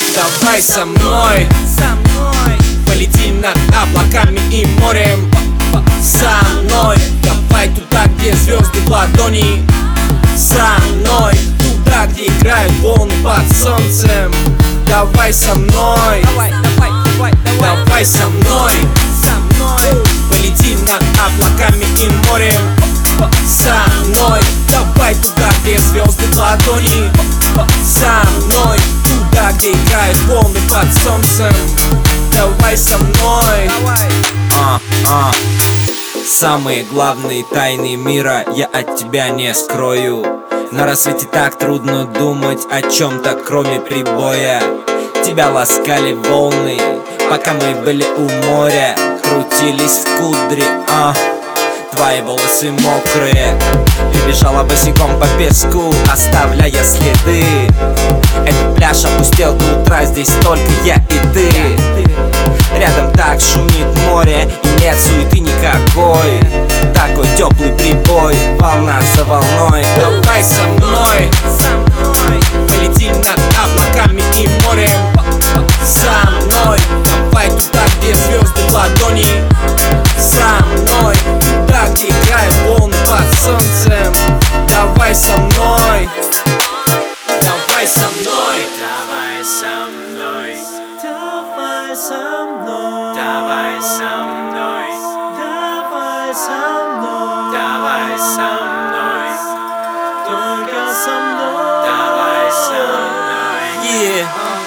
Давай со мной, полетим над облаками и морем. Со мной, давай туда, где звезды в ладони. Со мной, туда, где играют волны под солнцем. Давай со мной, давай со мной, полетим над облаками и морем. Со мной, давай туда, где звезды в ладони. Со мной, туда, где играют волны под солнцем. Давай со мной. Самые главные тайны мира я от тебя не скрою. На рассвете так трудно думать о чем-то, кроме прибоя. Тебя ласкали волны, пока мы были у моря. Крутились кудри, твои волосы мокрые. Ты бежала босиком по песку, оставляя следы. Этот пляж опустел до утра, здесь только я и ты. Рядом так шумит море, и нет суеты никакой. Такой теплый прибой, волна за волной. Давай со мной, полетим над облаками и морем. Со мной, давай туда, где звезды в ладони. Со мной, туда, где играют волны под солнцем. Давай со мной, давай со мной, давай со мной, давай со мной, давай со мной, давай со мной, давай со мной, только со мной, давай со мной.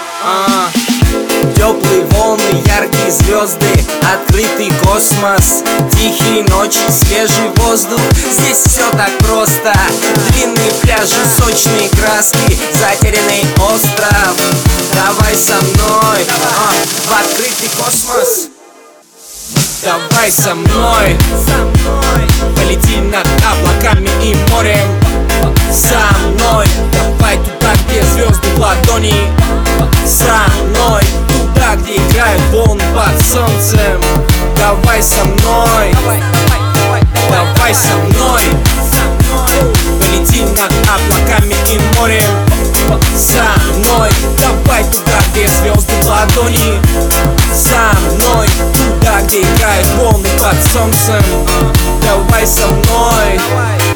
Теплые волны, яркие звезды, открытый космос, тихие ночи, свежий воздух. Здесь все так просто. Длинные пляжи, сочные краски, затерянный остров. Давай со мной в открытый космос. давай со мной, полетим над облаками и морем. Со мной, давай туда, где звезды в ладони. Со мной, туда, где играют волны под солнцем. Давай со мной, давай со мной, полетим над облаками и морем. Со мной, давай туда, где звезды в ладони. Со мной, туда, где играют волны под солнцем. Давай со мной.